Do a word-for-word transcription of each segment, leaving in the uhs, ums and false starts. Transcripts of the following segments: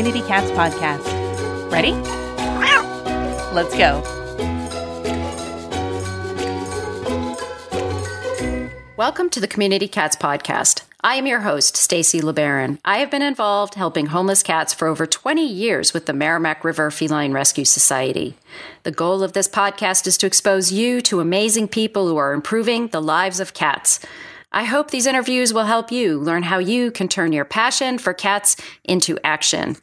Community Cats podcast. Ready? Let's go. Welcome to the Community Cats podcast. I am your host, Stacy LeBaron. I have been involved helping homeless cats for over twenty years with the Merrimack River Feline Rescue Society. The goal of this podcast is to expose you to amazing people who are improving the lives of cats. I hope these interviews will help you learn how you can turn your passion for cats into action.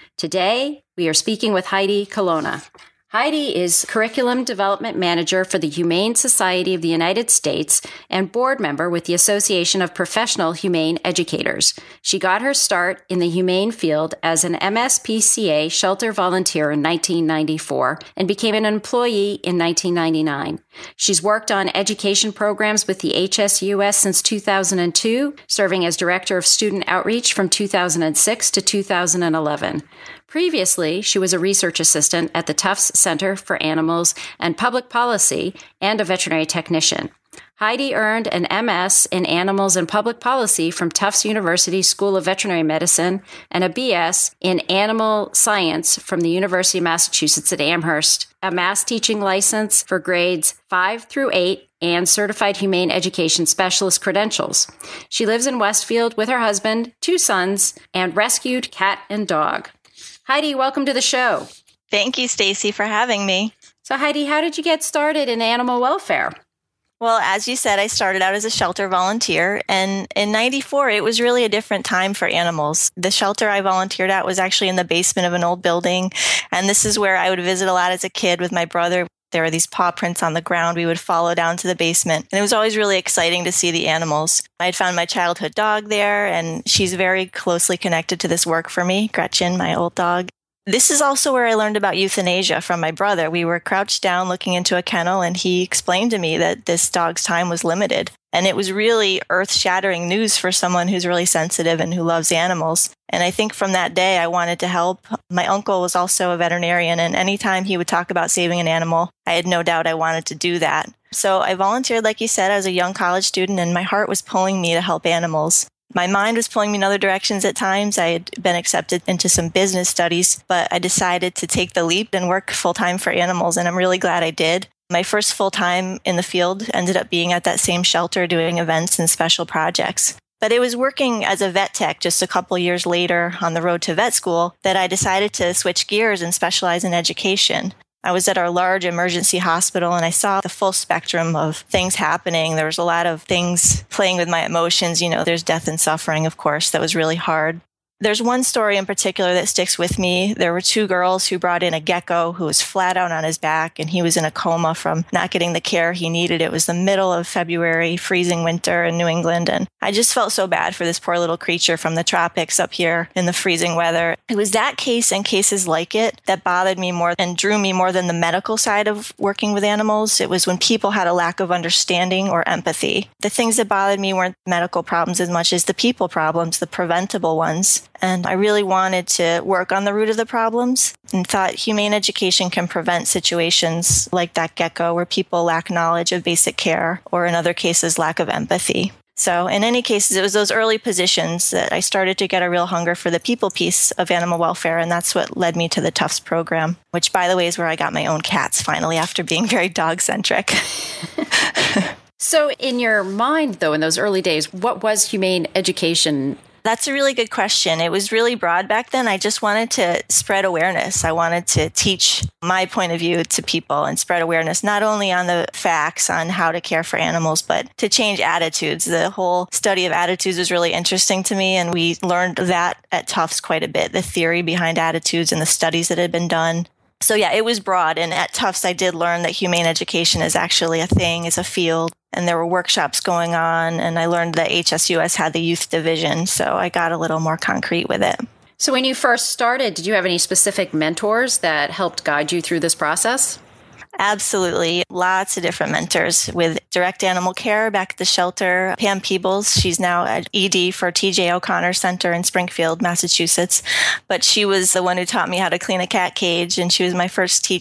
Today, we are speaking with Heidi Colonna. Heidi is Curriculum Development Manager for the Humane Society of the United States and board member with the Association of Professional Humane Educators. She got her start in the humane field as an M S P C A shelter volunteer in nineteen ninety-four and became an employee in nineteen ninety-nine. She's worked on education programs with the H S U S since two thousand two, serving as Director of Student Outreach from two thousand six to two thousand eleven. Previously, she was a research assistant at the Tufts Center for Animals and Public Policy and a veterinary technician. Heidi earned an M S in Animals and Public Policy from Tufts University School of Veterinary Medicine and a B S in Animal Science from the University of Massachusetts at Amherst, a mass teaching license for grades five through eight, and Certified Humane Education Specialist credentials. She lives in Westfield with her husband, two sons, and rescued cat and dog. Heidi, welcome to the show. Thank you, Stacy, for having me. So Heidi, how did you get started in animal welfare? Well, as you said, I started out as a shelter volunteer, and in ninety-four, it was really a different time for animals. The shelter I volunteered at was actually in the basement of an old building, and this is where I would visit a lot as a kid with my brother. There were these paw prints on the ground. We would follow down to the basement, and it was always really exciting to see the animals. I had found my childhood dog there, and she's very closely connected to this work for me, Gretchen, my old dog. This is also where I learned about euthanasia from my brother. We were crouched down looking into a kennel, and he explained to me that this dog's time was limited. And it was really earth-shattering news for someone who's really sensitive and who loves animals. And I think from that day, I wanted to help. My uncle was also a veterinarian, and anytime he would talk about saving an animal, I had no doubt I wanted to do that. So I volunteered, like you said, as a young college student, and my heart was pulling me to help animals. My mind was pulling me in other directions at times. I had been accepted into some business studies, but I decided to take the leap and work full-time for animals, and I'm really glad I did. My first full-time in the field ended up being at that same shelter doing events and special projects. But it was working as a vet tech just a couple years later on the road to vet school that I decided to switch gears and specialize in education. I was at our large emergency hospital, and I saw the full spectrum of things happening. There was a lot of things playing with my emotions. You know, there's death and suffering, of course. That was really hard. There's one story in particular that sticks with me. There were two girls who brought in a gecko who was flat out on his back, and he was in a coma from not getting the care he needed. It was the middle of February, freezing winter in New England, and I just felt so bad for this poor little creature from the tropics up here in the freezing weather. It was that case and cases like it that bothered me more and drew me more than the medical side of working with animals. It was when people had a lack of understanding or empathy. The things that bothered me weren't medical problems as much as the people problems, the preventable ones. And I really wanted to work on the root of the problems and thought humane education can prevent situations like that gecko where people lack knowledge of basic care or in other cases, lack of empathy. So in any cases, it was those early positions that I started to get a real hunger for the people piece of animal welfare. And that's what led me to the Tufts program, which, by the way, is where I got my own cats finally after being very dog-centric. So in your mind, though, in those early days, what was humane education? That's a really good question. It was really broad back then. I just wanted to spread awareness. I wanted to teach my point of view to people and spread awareness, not only on the facts on how to care for animals, but to change attitudes. The whole study of attitudes was really interesting to me, and we learned that at Tufts quite a bit, the theory behind attitudes and the studies that had been done. So yeah, it was broad. And at Tufts, I did learn that humane education is actually a thing, is a field. And there were workshops going on. And I learned that H S U S had the youth division. So I got a little more concrete with it. So when you first started, did you have any specific mentors that helped guide you through this process? Absolutely. Lots of different mentors with direct animal care back at the shelter. Pam Peebles, she's now at E D for T J O'Connor Center in Springfield, Massachusetts. But she was the one who taught me how to clean a cat cage, and she was my first teacher.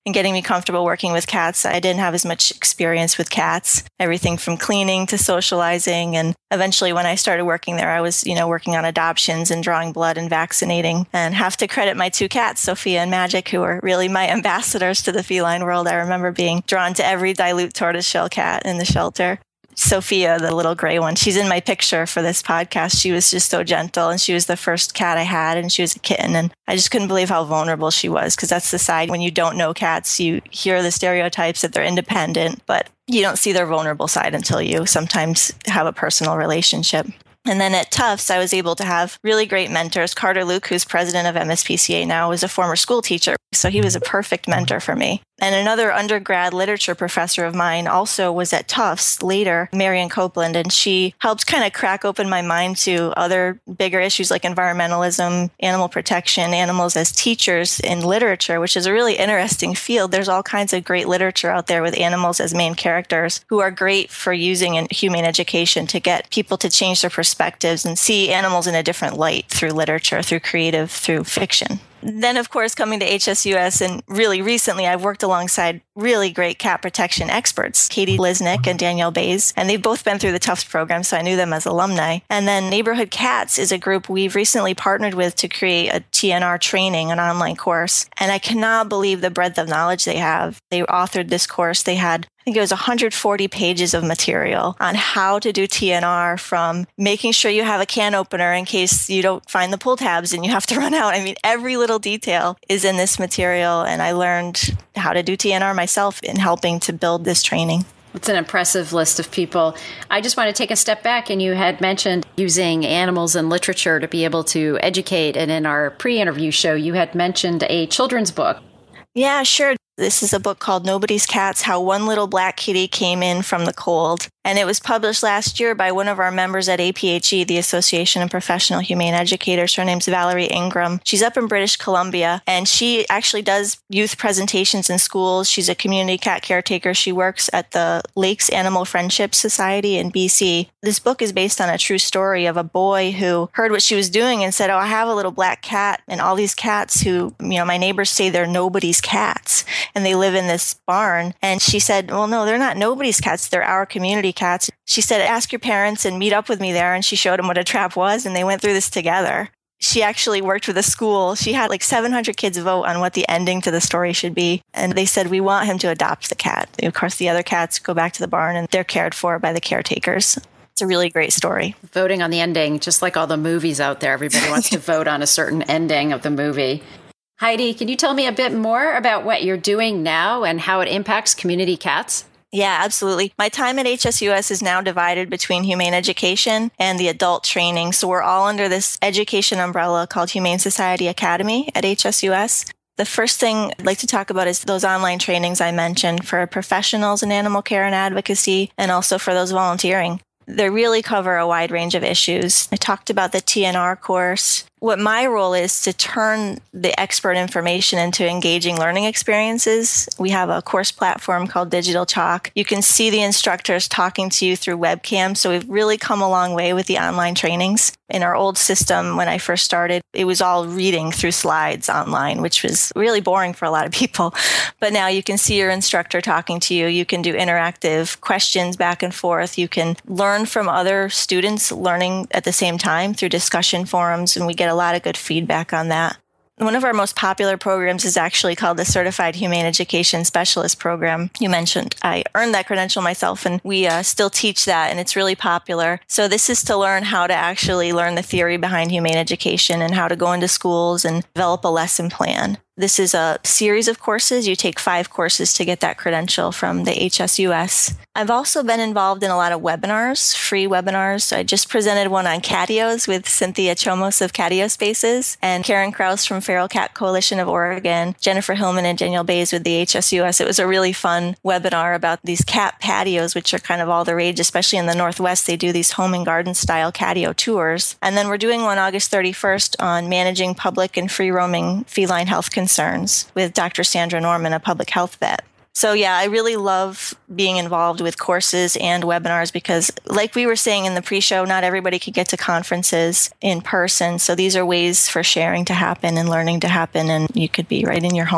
and getting me comfortable working with cats. I didn't have as much experience with cats, everything from cleaning to socializing. And eventually when I started working there, I was, you know, working on adoptions and drawing blood and vaccinating, and have to credit my two cats, Sophia and Magic, who are really my ambassadors to the feline world. I remember being drawn to every dilute tortoiseshell cat in the shelter. Sophia, the little gray one, she's in my picture for this podcast. She was just so gentle, and she was the first cat I had, and she was a kitten. And I just couldn't believe how vulnerable she was, because that's the side when you don't know cats, you hear the stereotypes that they're independent, but you don't see their vulnerable side until you sometimes have a personal relationship. And then at Tufts, I was able to have really great mentors. Carter Luke, who's president of M S P C A now, was a former school teacher, so he was a perfect mentor for me. And another undergrad literature professor of mine also was at Tufts later, Marion Copeland, and she helped kind of crack open my mind to other bigger issues like environmentalism, animal protection, animals as teachers in literature, which is a really interesting field. There's all kinds of great literature out there with animals as main characters who are great for using in humane education to get people to change their perspectives and see animals in a different light through literature, through creative, through fiction. Then, of course, coming to H S U S, and really recently, I've worked alongside really great cat protection experts, Katie Lisnick and Danielle Bays, and they've both been through the Tufts program, so I knew them as alumni. And then Neighborhood Cats is a group we've recently partnered with to create a T N R training, an online course. And I cannot believe the breadth of knowledge they have. They authored this course. They had I think it was one hundred forty pages of material on how to do T N R, from making sure you have a can opener in case you don't find the pull tabs and you have to run out. I mean, every little detail is in this material, and I learned how to do T N R myself in helping to build this training. It's an impressive list of people. I just want to take a step back, and you had mentioned using animals in literature to be able to educate, and in our pre-interview show, you had mentioned a children's book. Yeah, sure. This is a book called Nobody's Cats, How One Little Black Kitty Came In from the Cold. And it was published last year by one of our members at A P H E, the Association of Professional Humane Educators. Her name's Valerie Ingram. She's up in British Columbia, and she actually does youth presentations in schools. She's a community cat caretaker. She works at the Lakes Animal Friendship Society in B C. This book is based on a true story of a boy who heard what she was doing and said, oh, I have a little black cat, and all these cats who, you know, my neighbors say they're nobody's cats, and they live in this barn. And she said, well, no, they're not nobody's cats. They're our community cats. She said, ask your parents and meet up with me there. And she showed them what a trap was, and they went through this together. She actually worked with a school. She had like seven hundred kids vote on what the ending to the story should be. And they said, we want him to adopt the cat. Of course, the other cats go back to the barn, and they're cared for by the caretakers. It's a really great story. Voting on the ending, just like all the movies out there, everybody wants to vote on a certain ending of the movie. Heidi, can you tell me a bit more about what you're doing now and how it impacts community cats? Yeah, absolutely. My time at H S U S is now divided between humane education and the adult training. So we're all under this education umbrella called Humane Society Academy at H S U S. The first thing I'd like to talk about is those online trainings I mentioned for professionals in animal care and advocacy, and also for those volunteering. They really cover a wide range of issues. I talked about the T N R course. What my role is to turn the expert information into engaging learning experiences. We have a course platform called Digital Chalk. You can see the instructors talking to you through webcam. So we've really come a long way with the online trainings. In our old system, when I first started, it was all reading through slides online, which was really boring for a lot of people. But now you can see your instructor talking to you. You can do interactive questions back and forth. You can learn from other students learning at the same time through discussion forums, and we get a lot of good feedback on that. One of our most popular programs is actually called the Certified Humane Education Specialist Program. You mentioned I earned that credential myself, and we uh, still teach that, and it's really popular. So this is to learn how to actually learn the theory behind humane education and how to go into schools and develop a lesson plan. This is a series of courses. You take five courses to get that credential from the H S U S. I've also been involved in a lot of webinars, free webinars. I just presented one on catios with Cynthia Chomos of Catio Spaces, and Karen Kraus from Feral Cat Coalition of Oregon, Jennifer Hillman and Danielle Bays with the H S U S. It was a really fun webinar about these cat patios, which are kind of all the rage, especially in the Northwest. They do these home and garden style catio tours. And then we're doing one August thirty-first on managing public and free roaming feline health concerns with Doctor Sandra Norman, a public health vet. So yeah, I really love being involved with courses and webinars because, like we were saying in the pre-show, not everybody could get to conferences in person. So these are ways for sharing to happen and learning to happen, and you could be right in your home.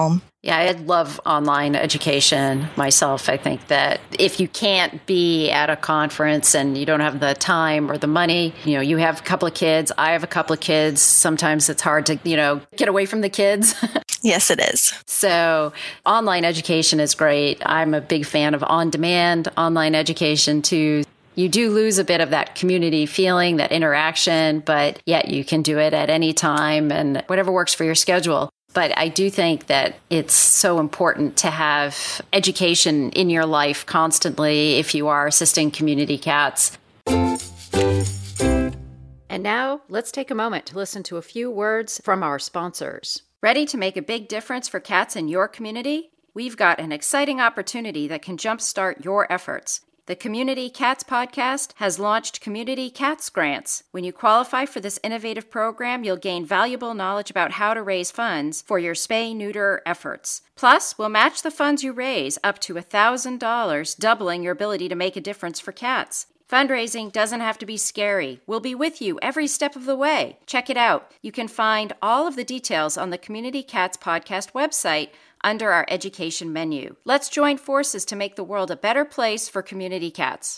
Yeah, I love online education myself. I think that if you can't be at a conference and you don't have the time or the money, you know, you have a couple of kids, I have a couple of kids. Sometimes it's hard to, you know, get away from the kids. Yes, it is. So online education is great. I'm a big fan of on-demand online education too. You do lose a bit of that community feeling, that interaction, but yet you can do it at any time and whatever works for your schedule. But I do think that it's so important to have education in your life constantly if you are assisting community cats. And now let's take a moment to listen to a few words from our sponsors. Ready to make a big difference for cats in your community? We've got an exciting opportunity that can jumpstart your efforts. The Community Cats Podcast has launched Community Cats Grants. When you qualify for this innovative program, you'll gain valuable knowledge about how to raise funds for your spay-neuter efforts. Plus, we'll match the funds you raise up to one thousand dollars, doubling your ability to make a difference for cats. Fundraising doesn't have to be scary. We'll be with you every step of the way. Check it out. You can find all of the details on the Community Cats Podcast website under our education menu. Let's join forces to make the world a better place for community cats.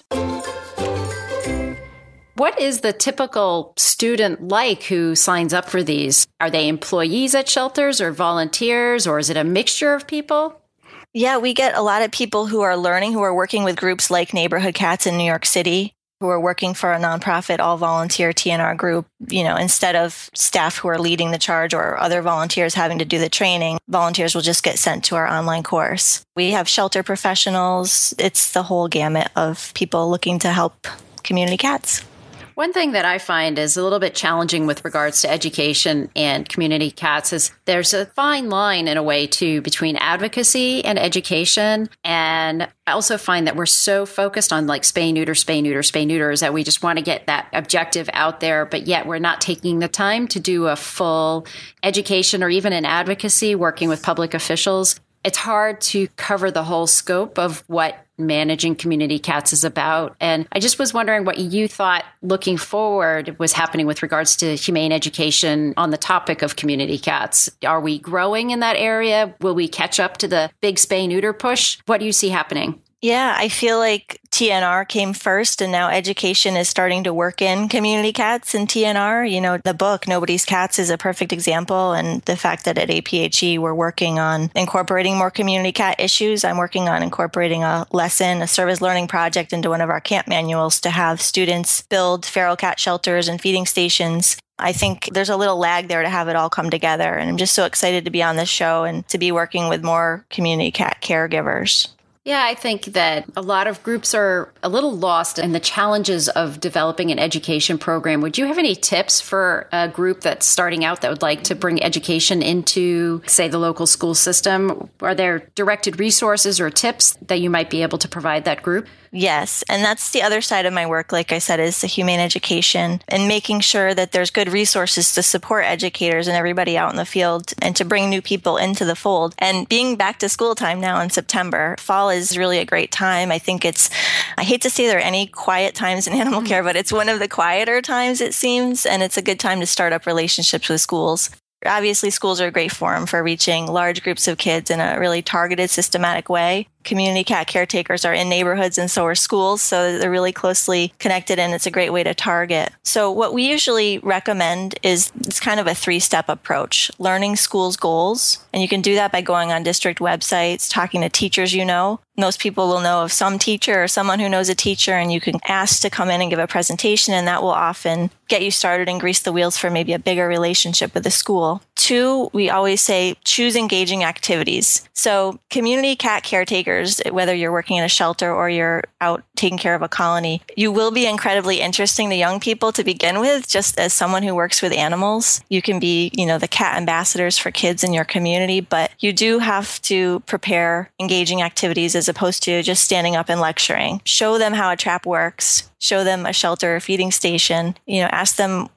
What is the typical student like who signs up for these? Are they employees at shelters or volunteers, or is it a mixture of people? Yeah, we get a lot of people who are learning, who are working with groups like Neighborhood Cats in New York City, who are working for a nonprofit all-volunteer T N R group. You know, instead of staff who are leading the charge or other volunteers having to do the training, volunteers will just get sent to our online course. We have shelter professionals. It's the whole gamut of people looking to help community cats. One thing that I find is a little bit challenging with regards to education and community cats is there's a fine line in a way too between advocacy and education. And I also find that we're so focused on like spay, neuter, spay, neuter, spay, neuters that we just want to get that objective out there, but yet we're not taking the time to do a full education or even an advocacy working with public officials. It's hard to cover the whole scope of what managing community cats is about. And I just was wondering what you thought looking forward was happening with regards to humane education on the topic of community cats. Are we growing in that area? Will we catch up to the big spay neuter push? What do you see happening? Yeah, I feel like T N R came first and now education is starting to work in community cats and T N R. You know, the book, Nobody's Cats, is a perfect example. And the fact that at A P H E, we're working on incorporating more community cat issues. I'm working on incorporating a lesson, a service learning project into one of our camp manuals to have students build feral cat shelters and feeding stations. I think there's a little lag there to have it all come together. And I'm just so excited to be on this show and to be working with more community cat caregivers. Yeah, I think that a lot of groups are a little lost in the challenges of developing an education program. Would you have any tips for a group that's starting out that would like to bring education into, say, the local school system? Are there directed resources or tips that you might be able to provide that group? Yes. And that's the other side of my work, like I said, is the humane education and making sure that there's good resources to support educators and everybody out in the field and to bring new people into the fold. And being back to school time now in September, fall is really a great time. I think it's, I hate to say there are any quiet times in animal care, but it's one of the quieter times, it seems. And it's a good time to start up relationships with schools. Obviously, schools are a great forum for reaching large groups of kids in a really targeted, systematic way. Community cat caretakers are in neighborhoods and so are schools, so they're really closely connected and it's a great way to target. So what we usually recommend is it's kind of a three-step approach. Learning schools' goals, and you can do that by going on district websites, talking to teachers you know. Most people will know of some teacher or someone who knows a teacher, and you can ask to come in and give a presentation, and that will often get you started and grease the wheels for maybe a bigger relationship with the school. Two, we always say choose engaging activities. So community cat caretakers, whether you're working in a shelter or you're out taking care of a colony, you will be incredibly interesting to young people to begin with, just as someone who works with animals. You can be, you know, the cat ambassadors for kids in your community, but you do have to prepare engaging activities as opposed to just standing up and lecturing. Show them how a trap works. Show them a shelter or feeding station. You know, ask them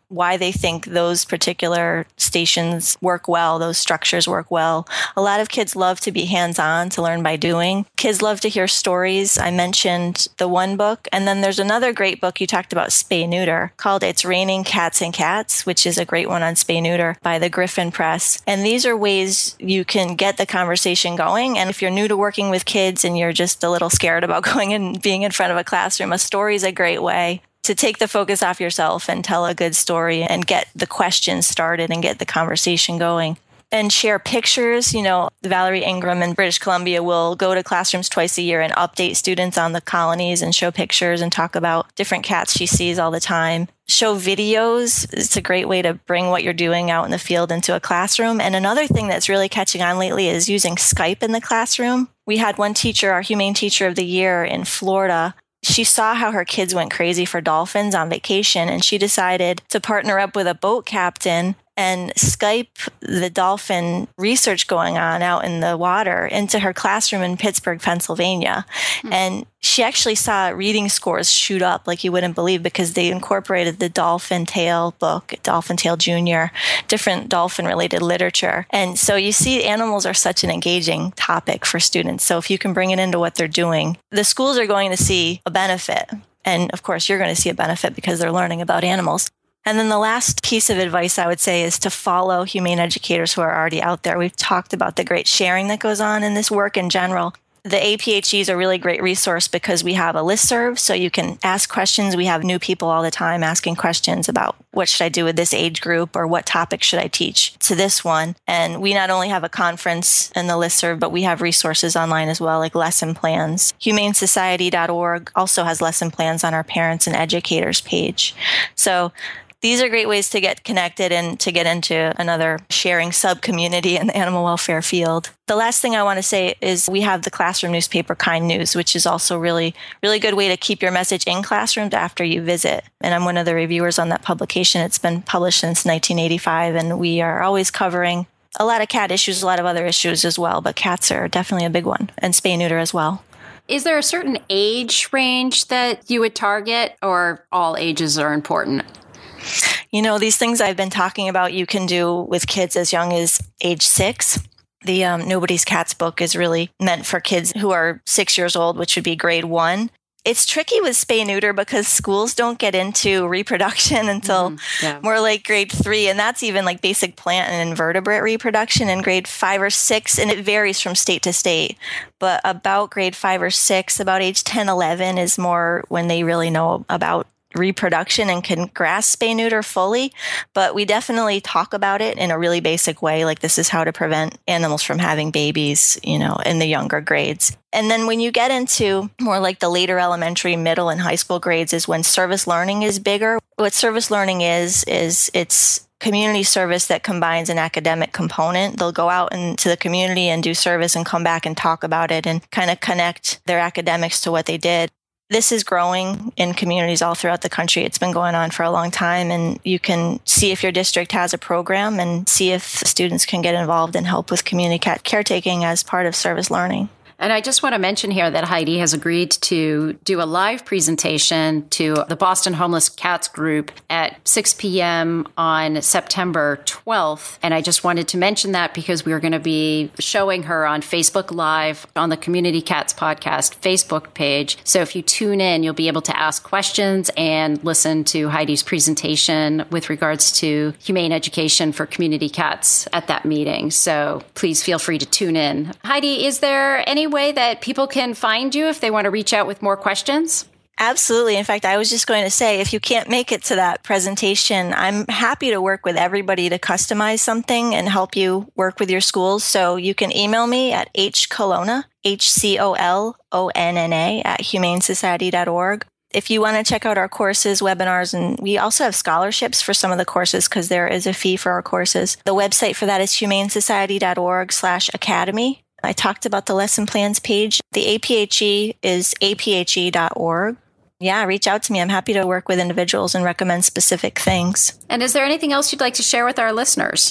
why they think those particular stations work well, those structures work well. A lot of kids love to be hands-on, to learn by doing. Kids love to hear stories. I mentioned the one book, and then there's another great book you talked about, spay neuter, called It's Raining Cats and Cats, which is a great one on spay neuter by the Griffin Press. And these are ways you can get the conversation going. And if you're new to working with kids and you're just a little scared about going and being in front of a classroom, a story is a great way to take the focus off yourself and tell a good story and get the questions started and get the conversation going. And share pictures. You know, Valerie Ingram in British Columbia will go to classrooms twice a year and update students on the colonies and show pictures and talk about different cats she sees all the time. Show videos. It's a great way to bring what you're doing out in the field into a classroom. And another thing that's really catching on lately is using Skype in the classroom. We had one teacher, our Humane Teacher of the Year in Florida. She saw how her kids went crazy for dolphins on vacation, and she decided to partner up with a boat captain and Skype the dolphin research going on out in the water into her classroom in Pittsburgh, Pennsylvania. Hmm. And she actually saw reading scores shoot up like you wouldn't believe, because they incorporated the Dolphin Tale book, Dolphin Tale Junior, different dolphin-related literature. And so you see, animals are such an engaging topic for students. So if you can bring it into what they're doing, the schools are going to see a benefit. And of course, you're going to see a benefit because they're learning about animals. And then the last piece of advice I would say is to follow humane educators who are already out there. We've talked about the great sharing that goes on in this work in general. The A P H E is a really great resource because we have a listserv, so you can ask questions. We have new people all the time asking questions about what should I do with this age group, or what topic should I teach to this one. And we not only have a conference in the listserv, but we have resources online as well, like lesson plans. humane society dot org also has lesson plans on our parents and educators page. So these are great ways to get connected and to get into another sharing sub-community in the animal welfare field. The last thing I want to say is we have the classroom newspaper, Kind News, which is also really, really good way to keep your message in classrooms after you visit. And I'm one of the reviewers on that publication. It's been published since nineteen eighty-five, and we are always covering a lot of cat issues, a lot of other issues as well, but cats are definitely a big one, and spay neuter as well. Is there a certain age range that you would target, or all ages are important? You know, these things I've been talking about, you can do with kids as young as age six. The um, Nobody's Cats book is really meant for kids who are six years old, which would be grade one. It's tricky with spay neuter because schools don't get into reproduction until mm-hmm. yeah. more like grade three. And that's even like basic plant and invertebrate reproduction in grade five or six. And it varies from state to state. But about grade five or six, about age ten, eleven is more when they really know about reproduction and can grasp spay neuter fully. But we definitely talk about it in a really basic way, like this is how to prevent animals from having babies, you know, in the younger grades. And then when you get into more like the later elementary, middle, and high school grades is when service learning is bigger. What service learning is, is it's community service that combines an academic component. They'll go out into the community and do service and come back and talk about it and kind of connect their academics to what they did. This is growing in communities all throughout the country. It's been going on for a long time, and you can see if your district has a program and see if students can get involved and help with community cat caretaking as part of service learning. And I just want to mention here that Heidi has agreed to do a live presentation to the Boston Homeless Cats Group at six p.m. on September twelfth. And I just wanted to mention that because we are going to be showing her on Facebook Live on the Community Cats Podcast Facebook page. So if you tune in, you'll be able to ask questions and listen to Heidi's presentation with regards to humane education for community cats at that meeting. So please feel free to tune in. Heidi, is there any way that people can find you if they want to reach out with more questions? Absolutely. In fact, I was just going to say, if you can't make it to that presentation, I'm happy to work with everybody to customize something and help you work with your schools. So you can email me at hcolonna, H C O L O N N A, at humane society dot org. If you want to check out our courses, webinars, and we also have scholarships for some of the courses because there is a fee for our courses. The website for that is humane society dot org slash academy. I talked about the lesson plans page. The A P H E is A P H E dot org. Yeah, reach out to me. I'm happy to work with individuals and recommend specific things. And is there anything else you'd like to share with our listeners?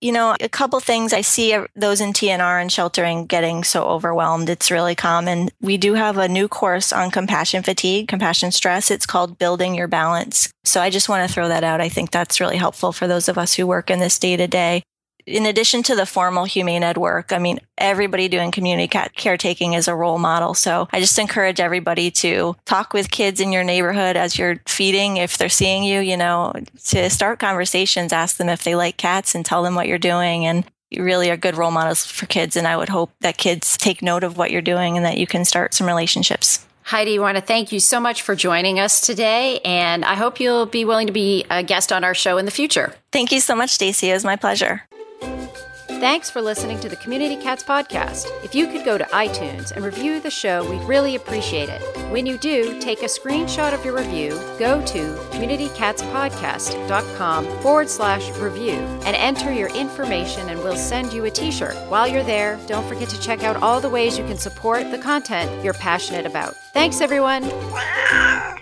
You know, a couple things I see those in T N R and sheltering getting so overwhelmed. It's really common. We do have a new course on compassion fatigue, compassion stress. It's called Building Your Balance. So I just want to throw that out. I think that's really helpful for those of us who work in this day to day. In addition to the formal humane ed work, I mean, everybody doing community cat caretaking is a role model. So I just encourage everybody to talk with kids in your neighborhood as you're feeding. If they're seeing you, you know, to start conversations, ask them if they like cats and tell them what you're doing. And you really are good role models for kids. And I would hope that kids take note of what you're doing and that you can start some relationships. Heidi, I want to thank you so much for joining us today. And I hope you'll be willing to be a guest on our show in the future. Thank you so much, Stacy. It was my pleasure. Thanks for listening to the Community Cats Podcast. If you could go to iTunes and review the show, we'd really appreciate it. When you do, take a screenshot of your review, go to communitycatspodcast.com forward slash review and enter your information and we'll send you a t-shirt. While you're there, don't forget to check out all the ways you can support the content you're passionate about. Thanks, everyone.